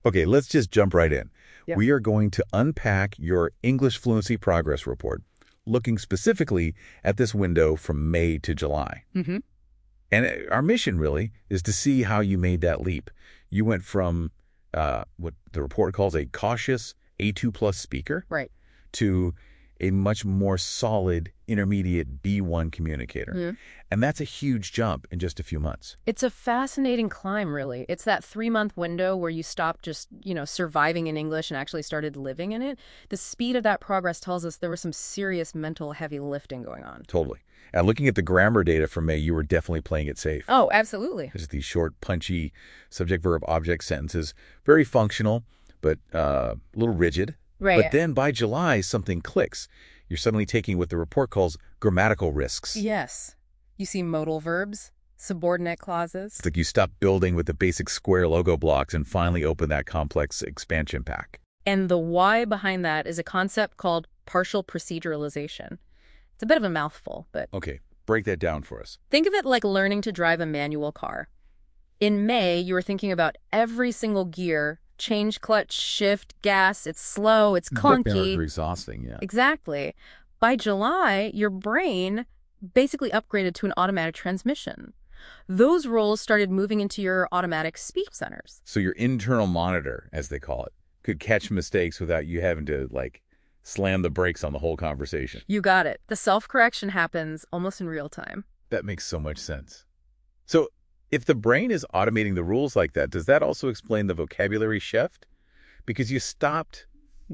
Okay, let's just jump right in. Yep. We are going to unpack your English Fluency Progress Report, looking specifically at this window from May to July. Mm-hmm. And our mission, really, is to see how you made that leap. You went from what the report calls a cautious A2 plus speaker Right. to a much more solid intermediate B1 communicator. Mm-hmm. And that's a huge jump in just a few months. It's a fascinating climb, really. It's that 3-month window where you stop just, surviving in English and actually started living in it. The speed of that progress tells us there was some serious mental heavy lifting going on. Totally. And looking at the grammar data from May, you were definitely playing it safe. Oh, absolutely. There's these short, punchy subject-verb-object sentences, very functional, but a little rigid. Right. But then by July, something clicks. You're suddenly taking what the report calls grammatical risks. Yes. You see modal verbs, subordinate clauses. It's like you stop building with the basic square logo blocks and finally open that complex expansion pack. And the why behind that is a concept called partial proceduralization. It's a bit of a mouthful, but Okay, break that down for us. think of it like learning to drive a manual car. In May, you were thinking about every single gear, change, clutch, shift, gas. It's slow, it's clunky. They're exhausting, yeah. Exactly. By July, your brain basically upgraded to an automatic transmission. Those roles started moving into your automatic speech centers. So your internal monitor, as they call it, could catch mistakes without you having to, slam the brakes on the whole conversation. You got it. The self-correction happens almost in real time. That makes so much sense. So if the brain is automating the rules like that, does that also explain the vocabulary shift? Because you stopped,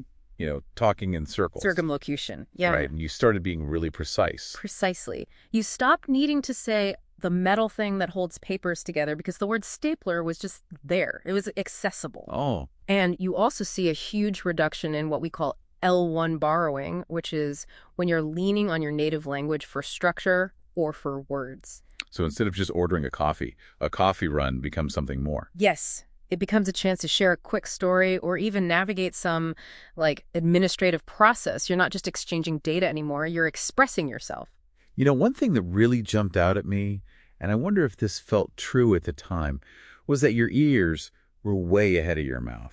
talking in circles. Circumlocution. Yeah. Right, and you started being really precise. Precisely. You stopped needing to say the metal thing that holds papers together because the word stapler was just there. It was accessible. Oh, And you also see a huge reduction in what we call L1 borrowing, which is when you're leaning on your native language for structure or for words. so instead of just ordering a coffee run becomes something more. Yes. It becomes a chance to share a quick story or even navigate some, administrative process. You're not just exchanging data anymore. You're expressing yourself. One thing that really jumped out at me, and I wonder if this felt true at the time, was that your ears were way ahead of your mouth.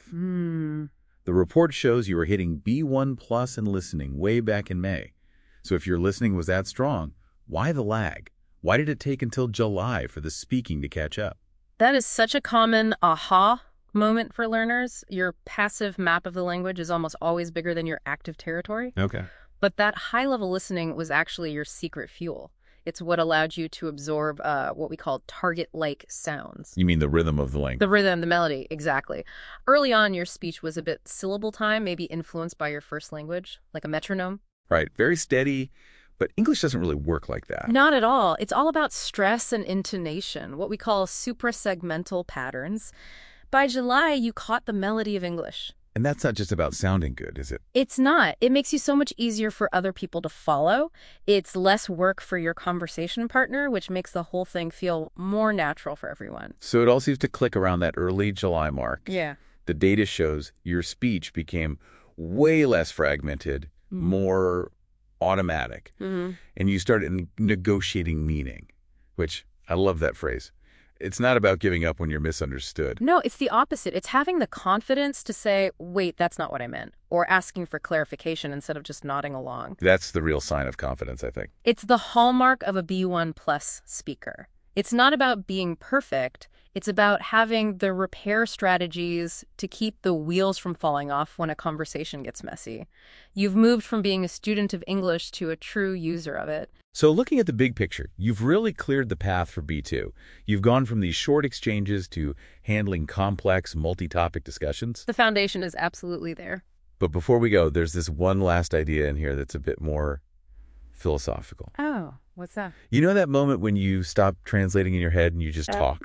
The report shows you were hitting B1 plus in listening way back in May. So if your listening was that strong, why the lag? Why did it take until July for the speaking to catch up? That is such a common aha moment for learners. Your passive map of the language is almost always bigger than your active territory. Okay. But that high-level listening was actually your secret fuel. It's what allowed you to absorb what we call target-like sounds. You mean the rhythm of the language? The rhythm, the melody, exactly. Early on, your speech was a bit syllable time, maybe influenced by your first language, like a metronome. Right, very steady, but English doesn't really work like that. Not at all. It's all about stress and intonation, what we call suprasegmental patterns. By July, you caught the melody of English. And that's not just about sounding good, is it? It's not. It makes you so much easier for other people to follow. It's less work for your conversation partner, which makes the whole thing feel more natural for everyone. So it all seems to click around that early July mark. Yeah. The data shows your speech became way less fragmented, more automatic. Mm-hmm. And you started negotiating meaning, which I love that phrase. It's not about giving up when you're misunderstood. No, it's the opposite. It's having the confidence to say, wait, that's not what I meant, or asking for clarification instead of just nodding along. That's the real sign of confidence, I think. It's the hallmark of a B1 plus speaker. It's not about being perfect. It's about having the repair strategies to keep the wheels from falling off when a conversation gets messy. You've moved from being a student of English to a true user of it. So looking at the big picture, you've really cleared the path for B2. You've gone from these short exchanges to handling complex, multi-topic discussions. The foundation is absolutely there. But before we go, there's this one last idea in here that's a bit more philosophical. Oh, what's that? You know that moment when you stop translating in your head and you just talk?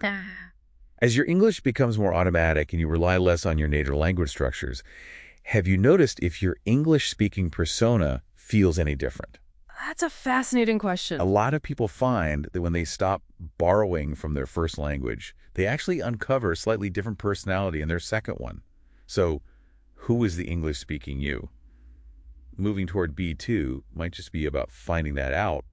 As your English becomes more automatic and you rely less on your native language structures, have you noticed if your English-speaking persona feels any different? That's a fascinating question. A lot of people find that when they stop borrowing from their first language, they actually uncover a slightly different personality in their second one. So, who is the English-speaking you? Moving toward B2 might just be about finding that out